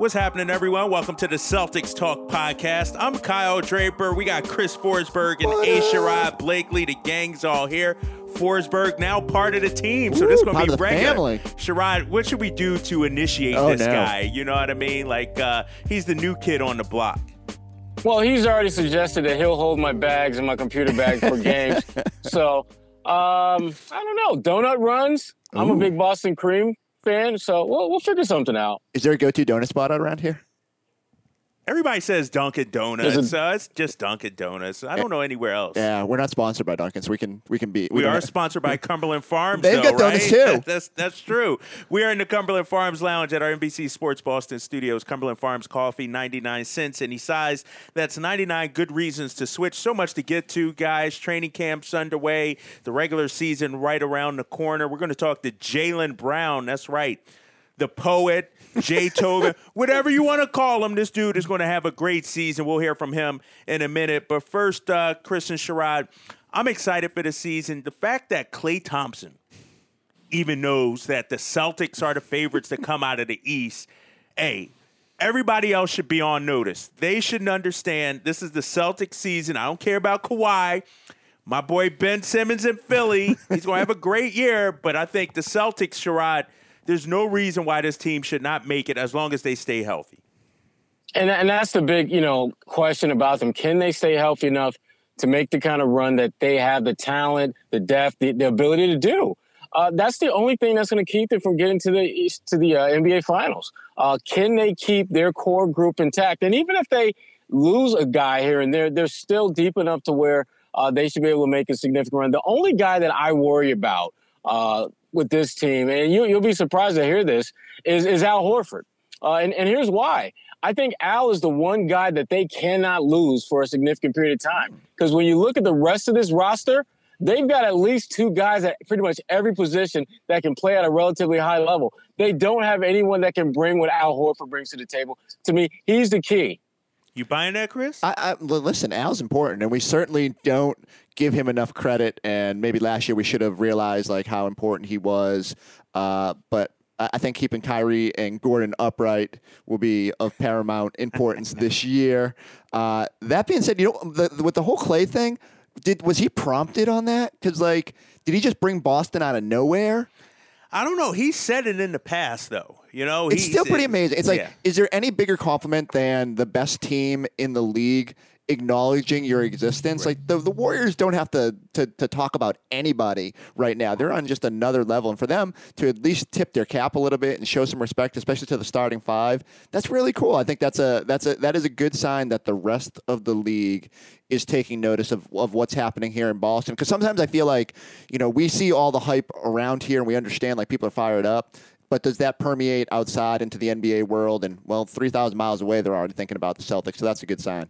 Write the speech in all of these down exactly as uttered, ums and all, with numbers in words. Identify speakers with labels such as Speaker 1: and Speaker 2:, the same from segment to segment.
Speaker 1: What's happening, everyone? Welcome to the Celtics Talk podcast. I'm Kyle Draper. We got Chris Forsberg and A. Sherrod Blakely. The gang's all here. Forsberg now part of the team, so
Speaker 2: Ooh,
Speaker 1: this is going to be
Speaker 2: the
Speaker 1: regular.
Speaker 2: Family.
Speaker 1: Sherrod, what should we do to initiate
Speaker 2: oh,
Speaker 1: this
Speaker 2: no.
Speaker 1: guy? You know what I mean? Like, uh, he's the new kid on the block.
Speaker 3: Well, he's already suggested that he'll hold my bags and my computer bags for games. So, um, I don't know. Donut runs. Ooh. I'm a big Boston Cream fan, so we'll, we'll figure something out.
Speaker 2: Is there a go-to donut spot around here?
Speaker 1: Everybody says Dunkin' Donuts. It, uh, it's just Dunkin' Donuts. I don't know anywhere else.
Speaker 2: Yeah, we're not sponsored by Dunkin', so we can we can be.
Speaker 1: We, we are
Speaker 2: have,
Speaker 1: sponsored by Cumberland Farms.
Speaker 2: They've
Speaker 1: though,
Speaker 2: got donuts
Speaker 1: right?
Speaker 2: too.
Speaker 1: That's that's true. We are in the Cumberland Farms Lounge at our N B C Sports Boston studios. Cumberland Farms coffee, ninety-nine cents any size. That's ninety-nine good reasons to switch. So much to get to, guys. Training camp's underway. The regular season right around the corner. We're going to talk to Jaylen Brown. That's right. The poet, Jay Tobin, whatever you want to call him, this dude is going to have a great season. We'll hear from him in a minute. But first, uh, Chris and Sherrod, I'm excited for the season. The fact that Klay Thompson even knows that the Celtics are the favorites to come out of the East, hey, everybody else should be on notice. They shouldn't understand this is the Celtics season. I don't care about Kawhi. My boy Ben Simmons in Philly, he's going to have a great year. But I think the Celtics, Sherrod, there's no reason why this team should not make it as long as they stay healthy.
Speaker 3: And and that's the big, you know, question about them. Can they stay healthy enough to make the kind of run that they have the talent, the depth, the, the ability to do? Uh, that's the only thing that's going to keep them from getting to the to the uh, N B A Finals. Uh, can they keep their core group intact? And even if they lose a guy here and there, they're still deep enough to where uh, they should be able to make a significant run. The only guy that I worry about uh, with this team, and you, you'll be surprised to hear this, is, is Al Horford. Uh, and, and here's why. I think Al is the one guy that they cannot lose for a significant period of time. Because when you look at the rest of this roster, they've got at least two guys at pretty much every position that can play at a relatively high level. They don't have anyone that can bring what Al Horford brings to the table. To me, he's the key.
Speaker 1: You buying that, Chris?
Speaker 2: I, I, listen, Al's important, and we certainly don't give him enough credit. And maybe last year we should have realized like how important he was. Uh, but I think keeping Kyrie and Gordon upright will be of paramount importance this year. Uh, that being said, you know, the, with the whole Klay thing, did was he prompted on that? Because like, did he just bring Boston out of nowhere?
Speaker 1: I don't know. He said it in the past, though. You know,
Speaker 2: it's still pretty amazing. It's like,
Speaker 1: yeah.
Speaker 2: Is there any bigger compliment than the best team in the league acknowledging your existence? Right. Like the, the Warriors don't have to, to to talk about anybody right now. They're on just another level, and for them to at least tip their cap a little bit and show some respect, especially to the starting five, that's really cool. I think that's a that's a that is a good sign that the rest of the league is taking notice of, of what's happening here in Boston. Because sometimes I feel like, you know, we see all the hype around here and we understand like people are fired up. But does that permeate outside into the N B A world? And, well, three thousand miles away, they're already thinking about the Celtics, so that's a good sign.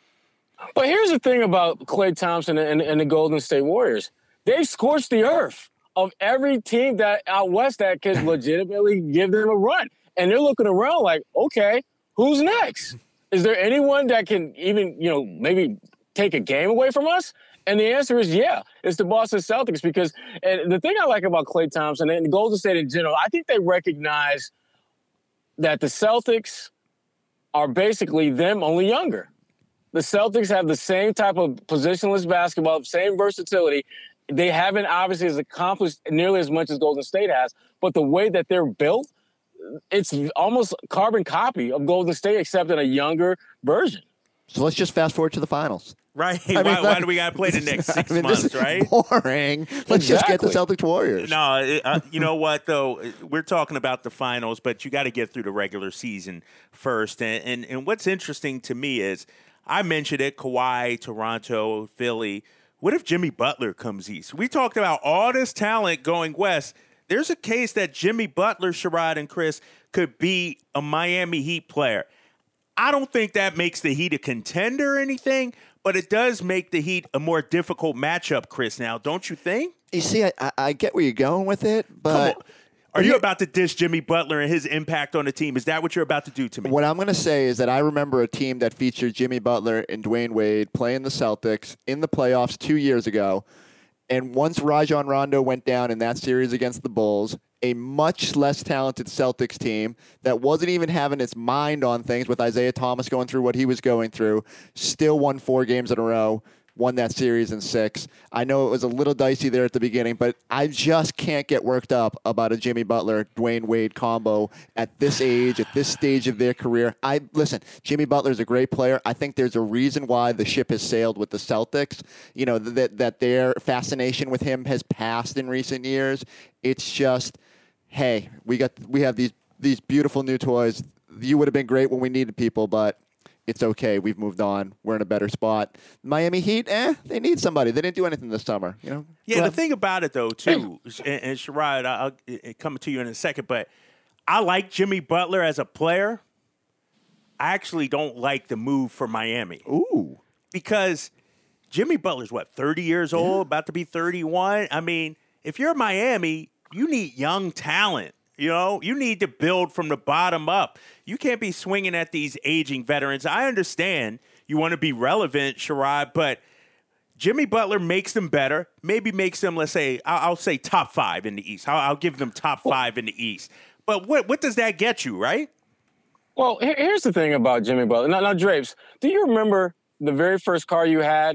Speaker 3: But here's the thing about Klay Thompson and, and the Golden State Warriors. They've scorched the earth of every team that out west that can legitimately give them a run. And they're looking around like, okay, who's next? Is there anyone that can even, you know, maybe take a game away from us? And the answer is yeah, it's the Boston Celtics. Because and the thing I like about Klay Thompson and the Golden State in general, I think they recognize that the Celtics are basically them, only younger. The Celtics have the same type of positionless basketball, same versatility. They haven't obviously as accomplished nearly as much as Golden State has, but the way that they're built, it's almost carbon copy of Golden State, except in a younger version.
Speaker 2: So let's just fast forward to the finals.
Speaker 1: Right.
Speaker 2: I mean,
Speaker 1: why,
Speaker 2: that,
Speaker 1: why do we got to play the next six I mean, months,
Speaker 2: this is
Speaker 1: right?
Speaker 2: Boring. Let's exactly. just get the Celtics Warriors.
Speaker 1: No, uh, you know what, though? We're talking about the finals, but you got to get through the regular season first. And, and, and what's interesting to me is I mentioned it, Kawhi, Toronto, Philly. What if Jimmy Butler comes east? We talked about all this talent going west. There's a case that Jimmy Butler, Sherrod, and Chris could be a Miami Heat player. I don't think that makes the Heat a contender or anything, but it does make the Heat a more difficult matchup, Chris, now, don't you think?
Speaker 2: You see, I, I get where you're going with it, but...
Speaker 1: Are you about to dish Jimmy Butler and his impact on the team? Is that what you're about to do to me?
Speaker 2: What I'm going to say is that I remember a team that featured Jimmy Butler and Dwayne Wade playing the Celtics in the playoffs two years ago, And once Rajon Rondo went down in that series against the Bulls, a much less talented Celtics team that wasn't even having its mind on things with Isaiah Thomas going through what he was going through, still won four games in a row, won that series in six. I know it was a little dicey there at the beginning, but I just can't get worked up about a Jimmy Butler, Dwayne Wade combo at this age, at this stage of their career. I listen, Jimmy Butler's a great player. I think there's a reason why the ship has sailed with the Celtics. You know, that that their fascination with him has passed in recent years. It's just, hey, we got we have these these beautiful new toys. You would have been great when we needed people, but it's okay. We've moved on. We're in a better spot. Miami Heat, eh, they need somebody. They didn't do anything this summer. You know.
Speaker 1: Yeah,
Speaker 2: Go
Speaker 1: the
Speaker 2: ahead.
Speaker 1: thing about it, though, too, and, and Sherrod, I'll, I'll come to you in a second, but I like Jimmy Butler as a player. I actually don't like the move for Miami.
Speaker 2: Ooh.
Speaker 1: Because Jimmy Butler's, what, thirty years old, yeah. about to be thirty-one? I mean, if you're Miami, you need young talent. You know, you need to build from the bottom up. You can't be swinging at these aging veterans. I understand you want to be relevant, Sherrod, but Jimmy Butler makes them better. Maybe makes them, let's say, I'll, I'll say top five in the East. I'll, I'll give them top five in the East. But what what does that get you, right?
Speaker 3: Well, here's the thing about Jimmy Butler. Now, now, Drapes, do you remember the very first car you had?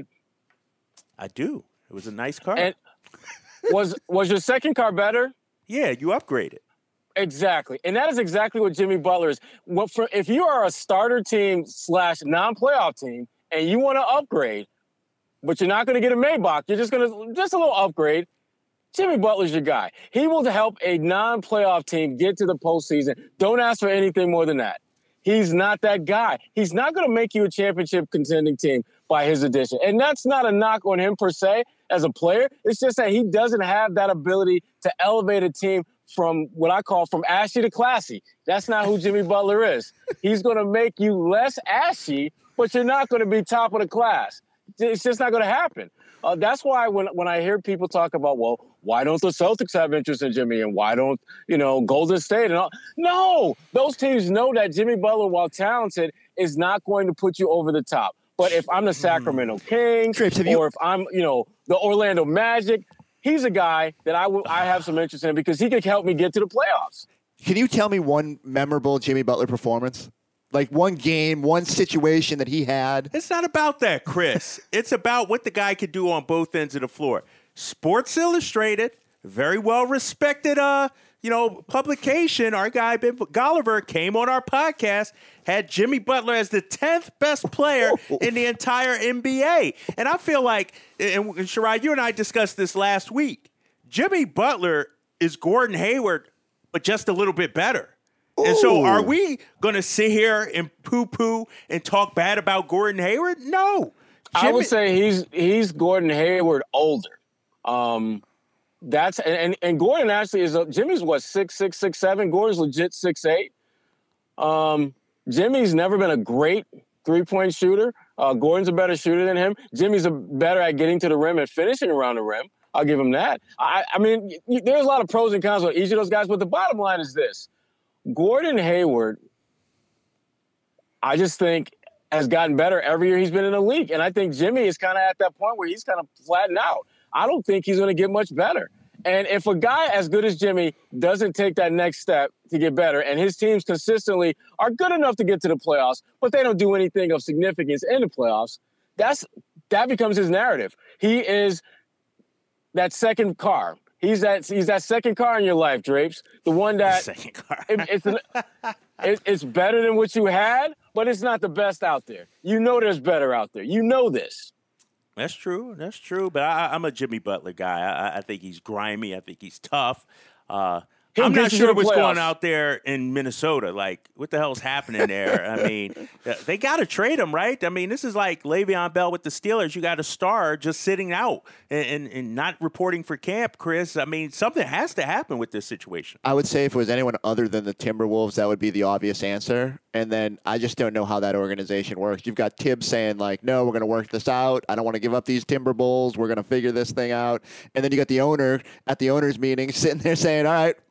Speaker 1: I do. It was a nice car.
Speaker 3: And was was your second car better?
Speaker 1: Yeah, you upgraded.
Speaker 3: Exactly. And that is exactly what Jimmy Butler is. What for, if you are a starter team slash non-playoff team and you want to upgrade, but you're not going to get a Maybach, you're just going to, just a little upgrade, Jimmy Butler's your guy. He will help a non-playoff team get to the postseason. Don't ask for anything more than that. He's not that guy. He's not going to make you a championship contending team by his addition. And that's not a knock on him per se as a player. It's just that he doesn't have that ability to elevate a team from what I call from ashy to classy. That's not who Jimmy Butler is. He's going to make you less ashy, but you're not going to be top of the class. It's just not going to happen. Uh, that's why when, when I hear people talk about, well, why don't the Celtics have interest in Jimmy and why don't, you know, Golden State and all? No, those teams know that Jimmy Butler, while talented, is not going to put you over the top. But if I'm the Sacramento Kings
Speaker 2: Trips,
Speaker 3: or
Speaker 2: you-
Speaker 3: if I'm, you know, the Orlando Magic, he's a guy that I will I have some interest in because he could help me get to the playoffs.
Speaker 2: Can you tell me one memorable Jimmy Butler performance? Like one game, one situation that he had?
Speaker 1: It's not about that, Chris. It's about what the guy could do on both ends of the floor. Sports Illustrated, very well respected, uh, you know, publication. Our guy Ben Golliver came on our podcast, had Jimmy Butler as the tenth best player in the entire N B A. And I feel like, and Sherrod, you and I discussed this last week. Jimmy Butler is Gordon Hayward, but just a little bit better. Ooh. And so are we going to sit here and poo-poo and talk bad about Gordon Hayward? No.
Speaker 3: Jimmy- I would say he's he's Gordon Hayward older. Um, that's and, and, and Gordon actually is a, Jimmy's what six six six seven. Gordon's legit six eight. Um, Jimmy's never been a great three point shooter. Uh, Gordon's a better shooter than him. Jimmy's a better at getting to the rim and finishing around the rim. I'll give him that. I, I mean, y- there's a lot of pros and cons with each of those guys, but the bottom line is this: Gordon Hayward, I just think, has gotten better every year he's been in the league, and I think Jimmy is kind of at that point where he's kind of flattened out. I don't think he's going to get much better. And if a guy as good as Jimmy doesn't take that next step to get better, and his teams consistently are good enough to get to the playoffs, but they don't do anything of significance in the playoffs, that's that becomes his narrative. He is that second car. He's that he's that second car in your life, Drapes. The one that
Speaker 1: second car.
Speaker 3: it, it's an, it, it's better than what you had, but it's not the best out there. You know there's better out there. You know this.
Speaker 1: That's true. That's true. But I, I'm a Jimmy Butler guy. I, I think he's grimy. I think he's tough. Uh, I'm not sure what's going out there in Minnesota. Like, what the hell's happening there? I mean, they got to trade him, right? I mean, this is like Le'Veon Bell with the Steelers. You got a star just sitting out and, and, and not reporting for camp, Chris. I mean, something has to happen with this situation.
Speaker 2: I would say if it was anyone other than the Timberwolves, that would be the obvious answer. And then I just don't know how that organization works. You've got Tibbs saying, like, no, we're going to work this out. I don't want to give up these Timber Bulls. We're going to figure this thing out. And then you got the owner at the owner's meeting sitting there saying, all right,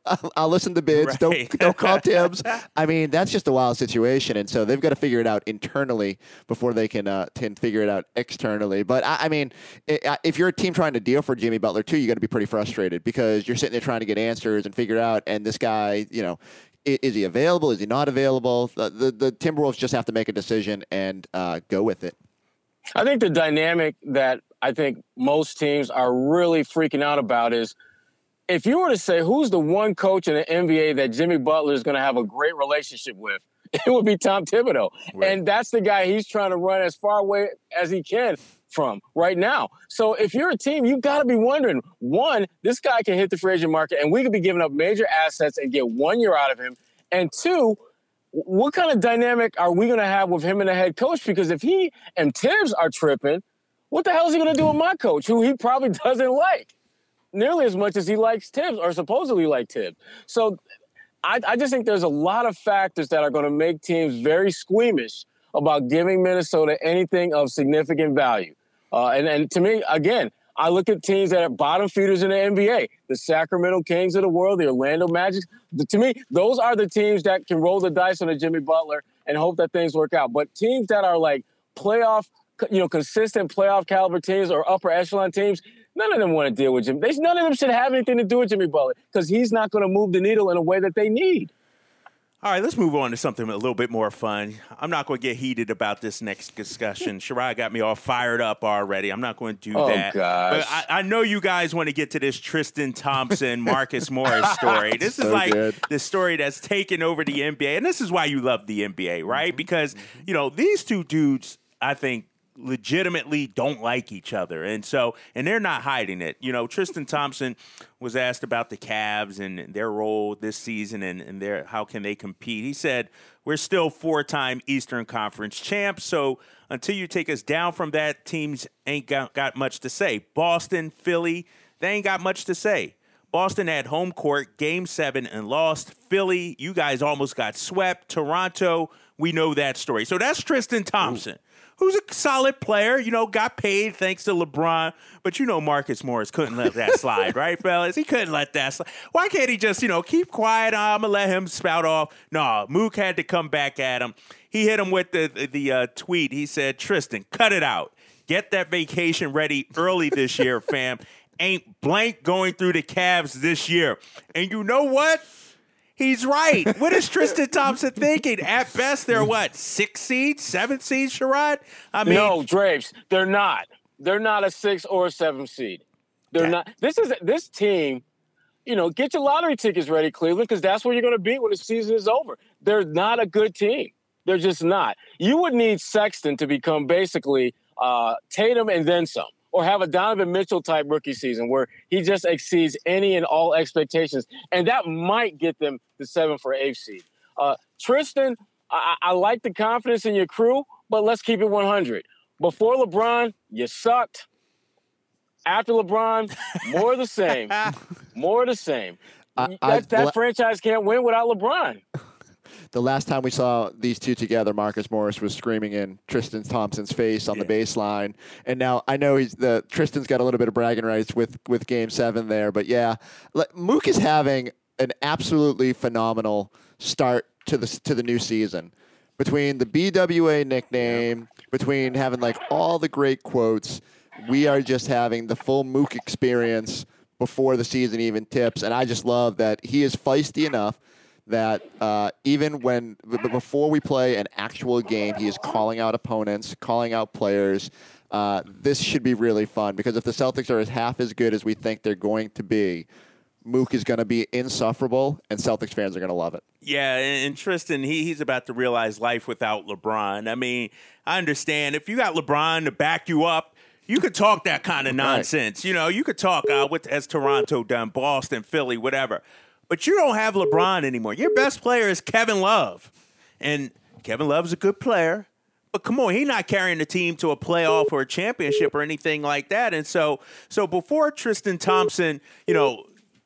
Speaker 2: I'll, I'll listen to bids.
Speaker 1: Right.
Speaker 2: Don't don't call Tibbs. I mean, that's just a wild situation, and so they've got to figure it out internally before they can uh, can figure it out externally. But I, I mean, if you're a team trying to deal for Jimmy Butler too, you got to be pretty frustrated because you're sitting there trying to get answers and figure it out, and this guy, you know. Is he available? Is he not available? The, the, the Timberwolves just have to make a decision and uh, go with it.
Speaker 3: I think the dynamic that I think most teams are really freaking out about is if you were to say who's the one coach in the N B A that Jimmy Butler is going to have a great relationship with, it would be Tom Thibodeau. Right. And that's the guy he's trying to run as far away as he can from right now. So if you're a team, you got to be wondering, one, this guy can hit the free agent market and we could be giving up major assets and get one year out of him. And two, what kind of dynamic are we going to have with him and the head coach? Because if he and Tibbs are tripping, what the hell is he going to do with my coach, who he probably doesn't like nearly as much as he likes Tibbs or supposedly like Tibbs? So I, I just think there's a lot of factors that are going to make teams very squeamish about giving Minnesota anything of significant value. Uh, and, and to me, again, I look at teams that are bottom feeders in the N B A, the Sacramento Kings of the world, the Orlando Magic. The, to me, those are the teams that can roll the dice on a Jimmy Butler and hope that things work out. But teams that are like playoff, you know, consistent playoff caliber teams or upper echelon teams, none of them want to deal with Jimmy. They, none of them should have anything to do with Jimmy Butler because he's not going to move the needle in a way that they need.
Speaker 1: All right, let's move on to something a little bit more fun. I'm not going to get heated about this next discussion. Sherrod got me all fired up already. I'm not going to do
Speaker 3: oh,
Speaker 1: that.
Speaker 3: Gosh.
Speaker 1: But I, I know you guys want to get to this Tristan Thompson, Marcus Morris story. This is
Speaker 2: so
Speaker 1: like
Speaker 2: good.
Speaker 1: the story that's taken over the N B A. And this is why you love the N B A, right? Because, you know, these two dudes, I think, legitimately don't like each other. And so, and they're not hiding it. You know, Tristan Thompson was asked about the Cavs and their role this season and, and their, how can they compete. He said, we're still four-time Eastern Conference champs. So until you take us down from that, teams ain't got, got much to say. Boston, Philly, they ain't got much to say. Boston had home court, game seven, and lost. Philly, you guys almost got swept. Toronto, we know that story. So that's Tristan Thompson. Ooh. Who's a solid player, you know, got paid thanks to LeBron. But you know Marcus Morris couldn't let that slide, right, fellas? He couldn't let that slide. Why can't he just, you know, keep quiet? Oh, I'm going to let him spout off. No, Mook had to come back at him. He hit him with the, the, the uh, tweet. He said, Tristan, cut it out. Get that vacation ready early this year, fam. Ain't blank going through the Cavs this year. And you know what? He's right. What is Tristan Thompson thinking? At best, they're what, six seeds, seven seeds, Sherrod? I mean,
Speaker 3: no, Drapes, they're not. They're not a six or a seven seed. They're yeah. not. This is this team. You know, get your lottery tickets ready, Cleveland, because that's where you're going to be when the season is over. They're not a good team. They're just not. You would need Sexton to become basically uh, Tatum and then some. Or have a Donovan Mitchell-type rookie season where he just exceeds any and all expectations. And that might get them the seventh or eighth seed. Uh, Tristan, I-, I like the confidence in your crew, but let's keep it one hundred. Before LeBron, you sucked. After LeBron, more of the same. More of the same. Uh, that I, that franchise can't win without LeBron.
Speaker 2: The last time we saw these two together, Marcus Morris was screaming in Tristan Thompson's face on yeah. the baseline. And now I know he's the Tristan's got a little bit of bragging rights with, with game seven there. But yeah, Mook is having an absolutely phenomenal start to the, to the new season. Between the B W A nickname, between having like all the great quotes, we are just having the full Mook experience before the season even tips. And I just love that he is feisty enough that uh, even when b- before we play an actual game, he is calling out opponents, calling out players. Uh, this should be really fun because if the Celtics are as half as good as we think they're going to be, Mook is going to be insufferable, and Celtics fans are going to love it.
Speaker 1: Yeah, and, and Tristan, he, he's about to realize life without LeBron. I mean, I understand. If you got LeBron to back you up, you could talk that kind of nonsense. Right. You know, you could talk uh, with as Toronto done, Boston, Philly, whatever. But you don't have LeBron anymore. Your best player is Kevin Love. And Kevin Love's a good player. But come on, he's not carrying the team to a playoff or a championship or anything like that. And so so before Tristan Thompson, you know,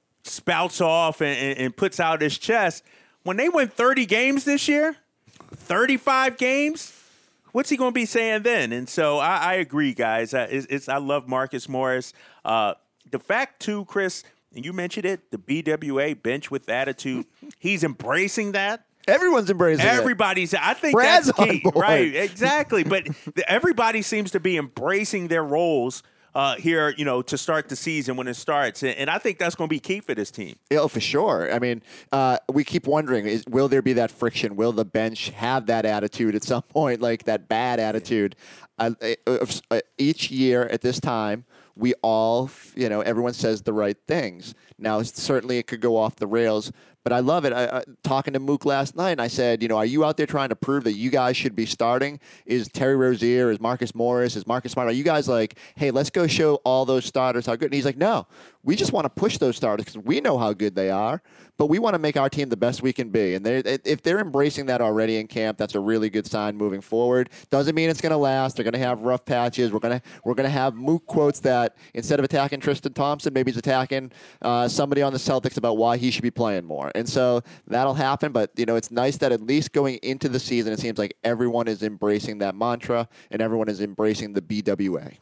Speaker 1: spouts off and, and, and puts out his chest, when they win thirty games this year, thirty-five games, what's he going to be saying then? And so I, I agree, guys. It's, it's I love Marcus Morris. Uh, the fact, too, Chris, and you mentioned it, the B W A bench with attitude. He's embracing that.
Speaker 2: Everyone's embracing
Speaker 1: Everybody's,
Speaker 2: it.
Speaker 1: I think
Speaker 2: Brad's
Speaker 1: that's key.
Speaker 2: on board.
Speaker 1: Right, exactly. But the, everybody seems to be embracing their roles uh, here, you know, to start the season when it starts. And, and I think that's going to be key for this team.
Speaker 2: Oh, for sure. I mean, uh, we keep wondering, is, will there be that friction? Will the bench have that attitude at some point, like that bad attitude? Uh, uh, each year at this time, we all, you know, everyone says the right things. Now, certainly it could go off the rails, but I love it. I, I, talking to Mook last night, and I said, you know, are you out there trying to prove that you guys should be starting? Is Terry Rozier, is Marcus Morris, is Marcus Smart? Are you guys like, hey, let's go show all those starters how good? And he's like, no, we just want to push those starters because we know how good they are, but we want to make our team the best we can be. And they're, if they're embracing that already in camp, that's a really good sign moving forward. Doesn't mean it's going to last. They're going to have rough patches. We're going to we're going to have Mook quotes that instead of attacking Tristan Thompson, maybe he's attacking uh, somebody on the Celtics about why he should be playing more. And so that'll happen. But, you know, it's nice that at least going into the season, it seems like everyone is embracing that mantra and everyone is embracing the B W A.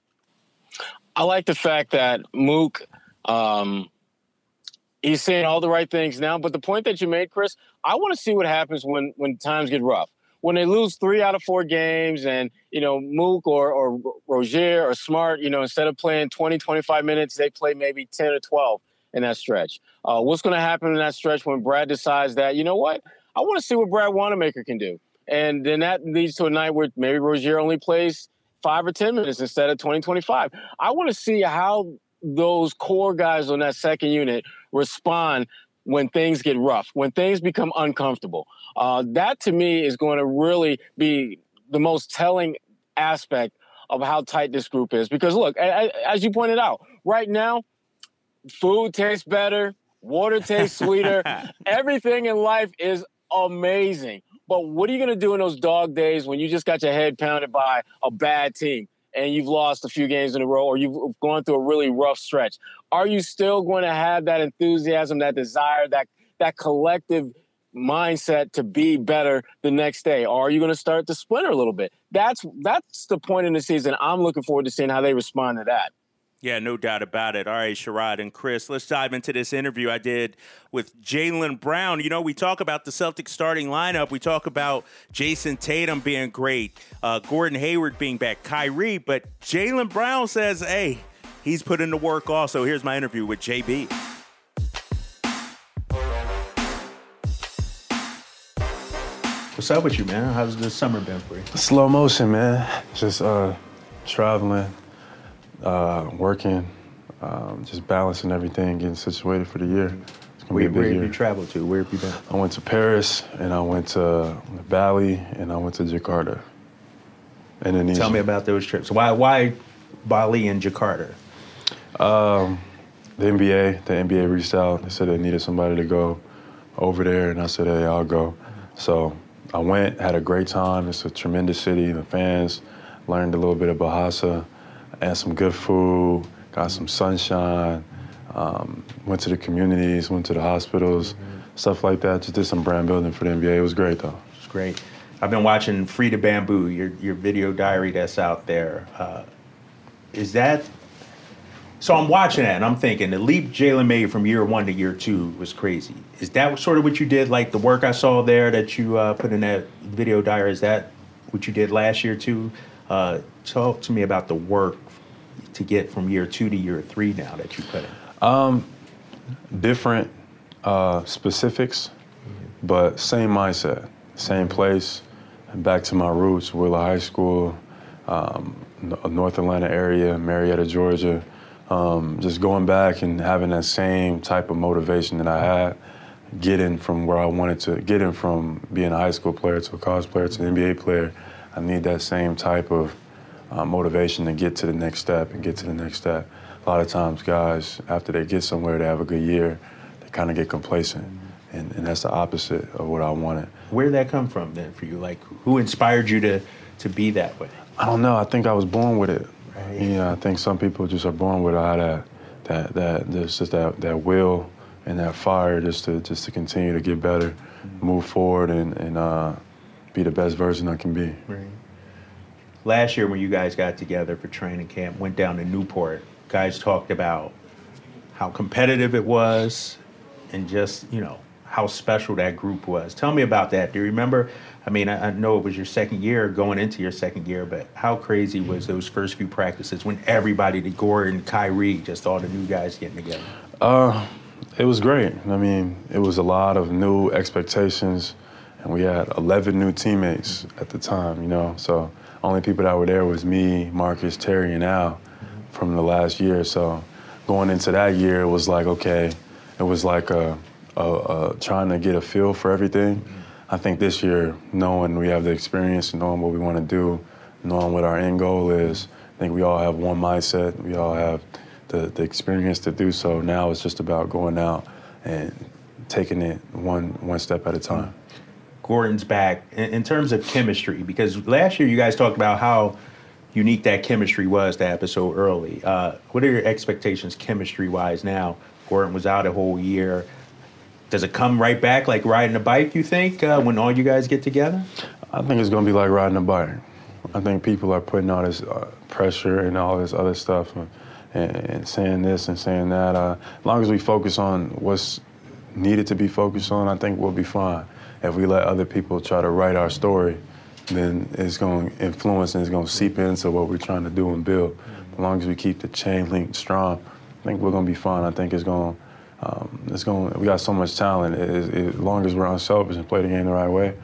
Speaker 3: I like the fact that Mook, um, he's saying all the right things now. But the point that you made, Chris, I want to see what happens when, when times get rough. When they lose three out of four games and, you know, Mook or, or Rozier or Smart, you know, instead of playing twenty, twenty-five minutes, they play maybe ten or twelve in that stretch. Uh, what's going to happen in that stretch when Brad decides that, you know what, I want to see what Brad Wanamaker can do. And then that leads to a night where maybe Rozier only plays five or ten minutes instead of twenty, twenty-five. I want to see how those core guys on that second unit respond when things get rough, when things become uncomfortable. Uh, that, to me, is going to really be the most telling aspect of how tight this group is. Because, look, as you pointed out, right now, food tastes better, water tastes sweeter, everything in life is amazing. But what are you going to do in those dog days when you just got your head pounded by a bad team and you've lost a few games in a row or you've gone through a really rough stretch? Are you still going to have that enthusiasm, that desire, that that collective mindset to be better the next day? Or are you going to start to splinter a little bit? That's that's the point in the season. I'm looking forward to seeing how they respond to that.
Speaker 1: Yeah, no doubt about it. All right, Sherrod and Chris, let's dive into this interview I did with Jaylen Brown. You know, we talk about the Celtics starting lineup. We talk about Jason Tatum being great, uh, Gordon Hayward being back, Kyrie. But Jaylen Brown says, hey, he's put in the work also. Here's my interview with J B.
Speaker 4: What's up with you, man? How's the summer been for you?
Speaker 5: Slow motion, man. Just uh, traveling. Uh, working, um, just balancing everything, getting situated for the year. It's gonna
Speaker 4: where
Speaker 5: be a big
Speaker 4: where have
Speaker 5: year.
Speaker 4: you traveled to? Where have you been?
Speaker 5: I went to Paris, and I went to Bali, and I went to Jakarta, Indonesia.
Speaker 4: Tell me about those trips. Why why Bali and Jakarta?
Speaker 5: Um, the N B A, the N B A reached out. They said they needed somebody to go over there, and I said, hey, I'll go. So I went, had a great time. It's a tremendous city. The fans, learned a little bit of Bahasa. Had some good food, got some sunshine, um, went to the communities, went to the hospitals, mm-hmm. stuff like that. Just did some brand building for the N B A. It was great, though.
Speaker 4: It's great. I've been watching Free to Bamboo, your your video diary that's out there. Uh, is that... So I'm watching that, and I'm thinking, the leap Jaylen made from year one to year two was crazy. Is that sort of what you did, like the work I saw there that you uh, put in that video diary, is that what you did last year, too? Uh, talk to me about the work to get from year two to year three now that you put in.
Speaker 5: Um, different uh, specifics, mm-hmm. but same mindset, same place. And back to my roots, Wheeler High School, um, North Atlanta area, Marietta, Georgia. Um, just going back and having that same type of motivation that I had, getting from where I wanted to, getting from being a high school player to a college player to an N B A player. I need that same type of Uh, motivation to get to the next step and get to the next step. A lot of times guys, after they get somewhere, they have a good year, they kind of get complacent. And, and that's the opposite of what I wanted.
Speaker 4: Where did that come from then for you? Like, who inspired you to, to be that way?
Speaker 5: I don't know. I think I was born with it.
Speaker 4: Right.
Speaker 5: Yeah, I think some people just are born with it. I had that, that, that, there's just that, that will and that fire just to, just to continue to get better, mm-hmm. move forward, and, and uh, be the best version I can be.
Speaker 4: Right. Last year when you guys got together for training camp, went down to Newport, guys talked about how competitive it was, and just, you know, how special that group was. Tell me about that. Do you remember? I mean, I, I know it was your second year, going into your second year, but how crazy was those first few practices when everybody, the Gordon, Kyrie, just all the new guys getting together?
Speaker 5: Uh, it was great. I mean, it was a lot of new expectations, and we had eleven new teammates at the time, you know, so only people that were there was me, Marcus, Terry, and Al from the last year. So going into that year, it was like, okay, it was like a, a, a trying to get a feel for everything. I think this year, knowing we have the experience, knowing what we want to do, knowing what our end goal is, I think we all have one mindset. We all have the, the experience to do so. Now it's just about going out and taking it one one step at a time.
Speaker 4: Gordon's back. In, in terms of chemistry, because last year you guys talked about how unique that chemistry was to happen so early. Uh, what are your expectations chemistry-wise now? Gordon was out a whole year. Does it come right back like riding a bike, you think, uh, when all you guys get together?
Speaker 5: I think it's going to be like riding a bike. I think people are putting all this uh, pressure and all this other stuff and, and saying this and saying that. Uh, as long as we focus on what's needed to be focused on, I think we'll be fine. If we let other people try to write our story, then it's going to influence and it's going to seep into what we're trying to do and build. As long as we keep the chain link strong, I think we're going to be fine. I think it's going to Um, it's going. We got so much talent. It, it, as long as we're unselfish and play the game the right way,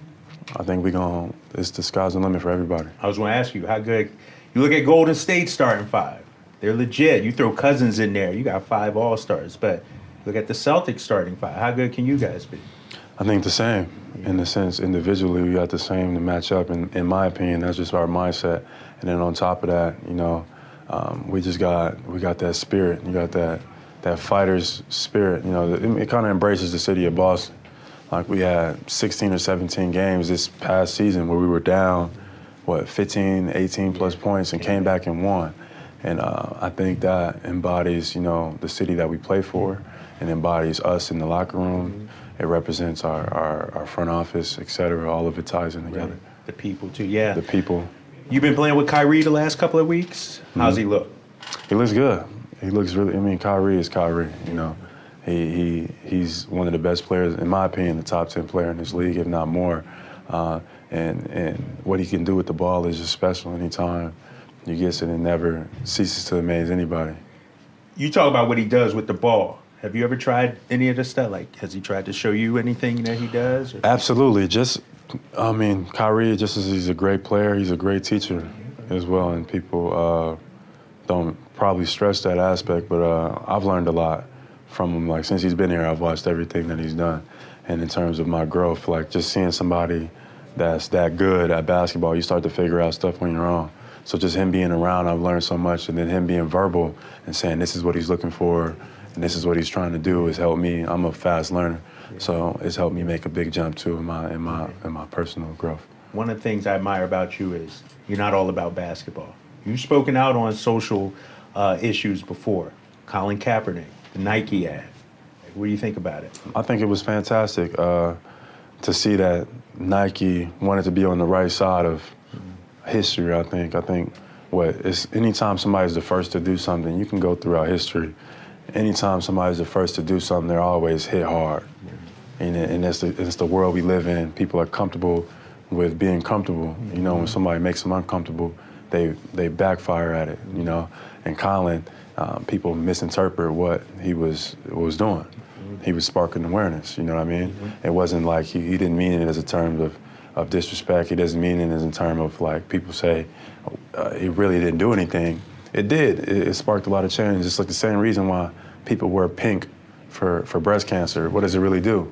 Speaker 5: I think we're going. It's the sky's the limit for everybody.
Speaker 4: I was going to ask you how good. You look at Golden State starting five. They're legit. You throw Cousins in there. You got five All Stars. But look at the Celtics starting five. How good can you guys be?
Speaker 5: I think the same. In the sense, individually, we got the same to match up. And in my opinion, that's just our mindset. And then on top of that, you know, um, we just got we got that spirit. You got that. that fighter's spirit, you know, it, it kind of embraces the city of Boston. Like we had sixteen or seventeen games this past season where we were down, what, fifteen, eighteen plus points and came back and won. And uh, I think that embodies, you know, the city that we play for and embodies us in the locker room. It represents our, our, our front office, et cetera. All of it ties in together.
Speaker 4: Right. The people, too, yeah.
Speaker 5: The people.
Speaker 4: You've been playing with Kyrie the last couple of weeks. How's mm-hmm. he look?
Speaker 5: He looks good. He looks really, I mean, Kyrie is Kyrie, you know. He he He's one of the best players, in my opinion, the top ten player in this league, if not more. Uh, and and what he can do with the ball is just special anytime he gets it and never ceases to amaze anybody.
Speaker 4: You talk about what he does with the ball. Have you ever tried any of this stuff? Like, has he tried to show you anything that he does? Or?
Speaker 5: Absolutely. Just, I mean, Kyrie, just as he's a great player, he's a great teacher as well, and people uh, don't probably stress that aspect, but uh, I've learned a lot from him. Like, since he's been here, I've watched everything that he's done. And in terms of my growth, like, just seeing somebody that's that good at basketball, you start to figure out stuff when you're on. So just him being around, I've learned so much, and then him being verbal and saying this is what he's looking for and this is what he's trying to do has helped me. I'm a fast learner, so it's helped me make a big jump, too, in my, in my, in my personal growth.
Speaker 4: One of the things I admire about you is you're not all about basketball. You've spoken out on social Uh, issues before. Colin Kaepernick, the Nike ad. What do you think about it?
Speaker 5: I think it was fantastic uh, to see that Nike wanted to be on the right side of history, I think. I think what it's anytime somebody's the first to do something, you can go throughout history. Anytime somebody's the first to do something, they're always hit hard. And, and it's, the, it's the world we live in. People are comfortable with being comfortable. You know, when somebody makes them uncomfortable, they they backfire at it, you know. And Colin, um, people misinterpret what he was was doing. He was sparking awareness, you know what I mean? Mm-hmm. It wasn't like he, he didn't mean it as a term of, of disrespect. He doesn't mean it as in terms of like people say uh, he really didn't do anything. It did. It, it sparked a lot of change. It's like the same reason why people wear pink for, for breast cancer. What does it really do?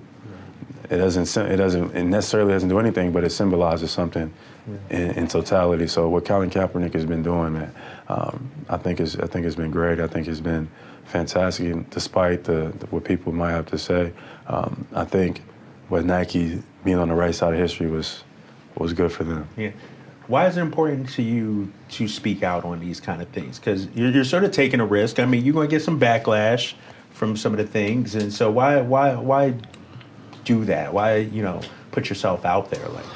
Speaker 5: It doesn't. It doesn't. It necessarily doesn't do anything, but it symbolizes something in, in totality. So what Colin Kaepernick has been doing, man, um, I think is. I think it's been great. I think it's been fantastic, and despite the, the what people might have to say. Um, I think what Nike being on the right side of history was was good for them.
Speaker 4: Yeah. Why is it important to you to speak out on these kind of things? Because you're, you're sort of taking a risk. I mean, you're going to get some backlash from some of the things, and so why why why do that? Why you know put yourself out there like that?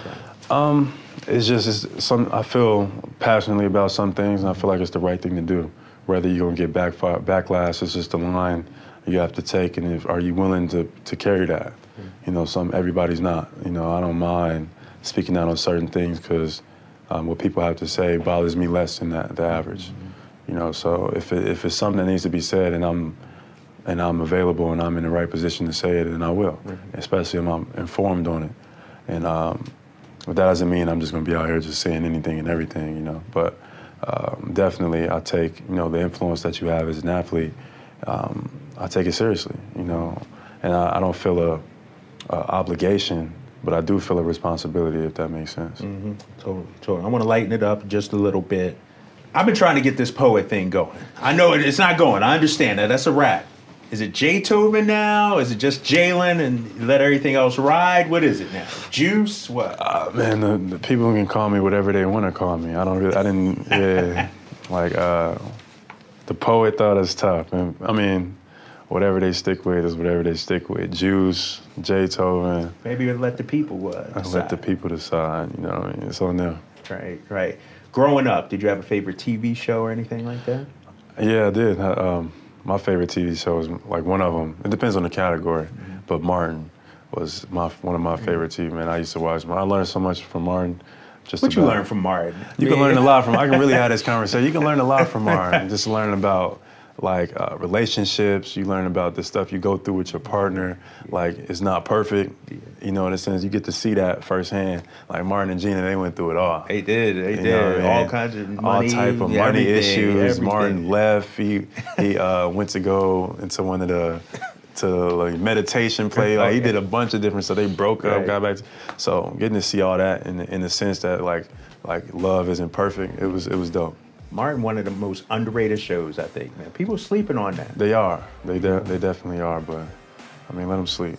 Speaker 5: Um, it's just it's some. I feel passionately about some things, and I feel like it's the right thing to do. Whether you're gonna get back backlash, it's just the line you have to take, and if, are you willing to to carry that? Mm-hmm. You know, some everybody's not. You know, I don't mind speaking out on certain things because um, what people have to say bothers me less than that, the average. Mm-hmm. You know, so if it, if it's something that needs to be said, and I'm and I'm available and I'm in the right position to say it, then I will, mm-hmm. especially if I'm informed on it. And um, but that doesn't mean I'm just gonna be out here just saying anything and everything, you know. But um, definitely, I take you know the influence that you have as an athlete. Um, I take it seriously, you know, and I, I don't feel a, a obligation, but I do feel a responsibility, if that makes sense.
Speaker 4: Mm-hmm. Totally, totally. I want to lighten it up just a little bit. I've been trying to get this poet thing going. I know it, it's not going. I understand that. That's a wrap. Is it J-Toven now? Is it just Jalen and let everything else ride? What is it now? Juice? What?
Speaker 5: Uh, man, the, the people can call me whatever they want to call me. I don't really, I didn't, yeah. like, uh, the poet thought it's tough. And, I mean, whatever they stick with is whatever they stick with. Juice, J-Toven.
Speaker 4: Maybe let the people uh, decide.
Speaker 5: Let the people decide, you know what I mean? It's on them.
Speaker 4: Right, right. Growing up, did you have a favorite T V show or anything like that?
Speaker 5: Yeah, I did. I, um, my favorite T V show is like one of them. It depends on the category, mm-hmm. but Martin was my one of my favorite T V. Man, I used to watch. I learned so much from Martin. Just
Speaker 4: what
Speaker 5: about,
Speaker 4: you learn from Martin?
Speaker 5: You can learn a lot from. I can really have this conversation. You can learn a lot from Martin. Just learn about like uh, relationships. You learn about the stuff you go through with your partner. Like it's not perfect. You know, in a sense, you get to see that firsthand. Like Martin and Gina, they went through it all.
Speaker 4: They did. They
Speaker 5: you
Speaker 4: did.
Speaker 5: Know,
Speaker 4: all kinds of money,
Speaker 5: all type of
Speaker 4: yeah,
Speaker 5: money
Speaker 4: everything,
Speaker 5: issues.
Speaker 4: everything.
Speaker 5: Martin left. He he uh, went to go into one of the. to like meditation play, like he did a bunch of different stuff. They broke up, right. got back. To, so getting to see all that in in the sense that like like love isn't perfect, it was it was dope.
Speaker 4: Martin, one of the most underrated shows, I think, man. People sleeping on that.
Speaker 5: They are, they de- they definitely are, but I mean, let them sleep.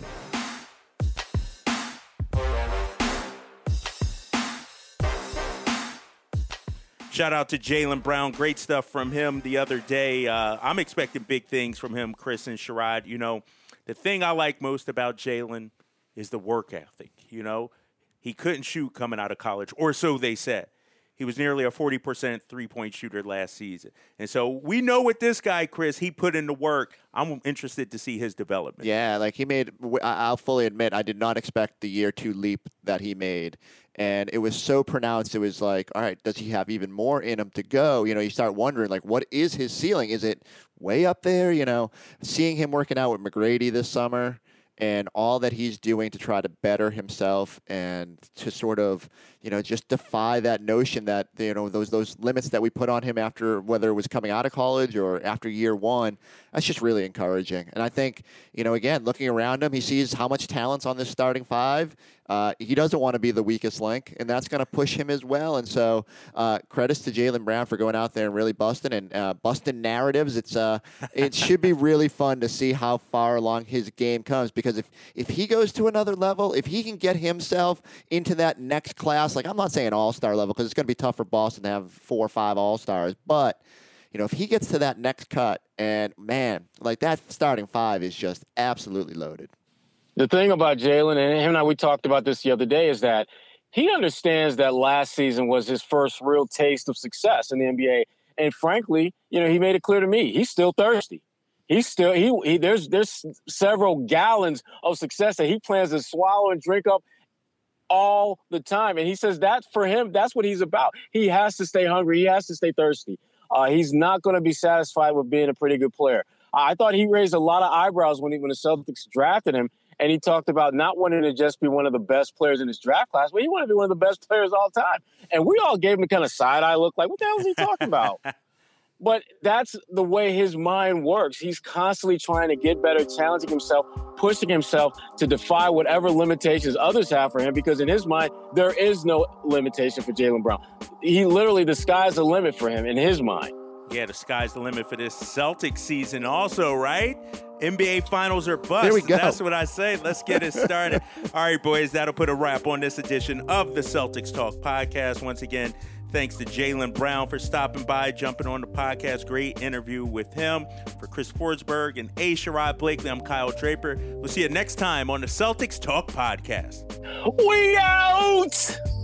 Speaker 1: Shout out to Jaylen Brown. Great stuff from him the other day. Uh, I'm expecting big things from him, Chris and Sherrod. You know, the thing I like most about Jaylen is the work ethic. You know, he couldn't shoot coming out of college, or so they said. He was nearly a forty percent three-point shooter last season. And so we know with this guy, Chris, he put in the work. I'm interested to see his development.
Speaker 2: Yeah, like he made, I'll fully admit, I did not expect the year two leap that he made. And it was so pronounced, it was like, all right, does he have even more in him to go? You know, you start wondering, like, what is his ceiling? Is it way up there? You know, seeing him working out with McGrady this summer and all that he's doing to try to better himself and to sort of, you know, just defy that notion that, you know, those those limits that we put on him after, whether it was coming out of college or after year one, that's just really encouraging. And I think, you know, again, looking around him, he sees how much talent's on this starting five. Uh, he doesn't want to be the weakest link, and that's going to push him as well. And so uh, credits to Jaylen Brown for going out there and really busting and uh, busting narratives. It's uh, it should be really fun to see how far along his game comes, because if, if he goes to another level, if he can get himself into that next class, like I'm not saying all-star level because it's going to be tough for Boston to have four or five all-stars, but you know, if he gets to that next cut, and man, like that starting five is just absolutely loaded.
Speaker 3: The thing about Jaylen, and him and I, we talked about this the other day, is that he understands that last season was his first real taste of success in the N B A. And frankly, you know, he made it clear to me, he's still thirsty. He's still, he, he there's there's several gallons of success that he plans to swallow and drink up all the time. And he says that for him, that's what he's about. He has to stay hungry. He has to stay thirsty. Uh, he's not going to be satisfied with being a pretty good player. I thought he raised a lot of eyebrows when he, when the Celtics drafted him. And he talked about not wanting to just be one of the best players in his draft class, but he wanted to be one of the best players all time. And we all gave him the kind of side-eye look like, what the hell is he talking about? But that's the way his mind works. He's constantly trying to get better, challenging himself, pushing himself to defy whatever limitations others have for him, because in his mind, there is no limitation for Jaylen Brown. He literally, the sky's the limit for him in his mind.
Speaker 1: Yeah, the sky's the limit for this Celtics season also, right? N B A Finals are bust.
Speaker 2: There we go.
Speaker 1: That's what I say. Let's get it started. All right, boys, that'll put a wrap on this edition of the Celtics Talk podcast. Once again, thanks to Jaylen Brown for stopping by, jumping on the podcast. Great interview with him. For Chris Forsberg and A. Sherrod Blakely, I'm Kyle Draper. We'll see you next time on the Celtics Talk podcast.
Speaker 3: We out!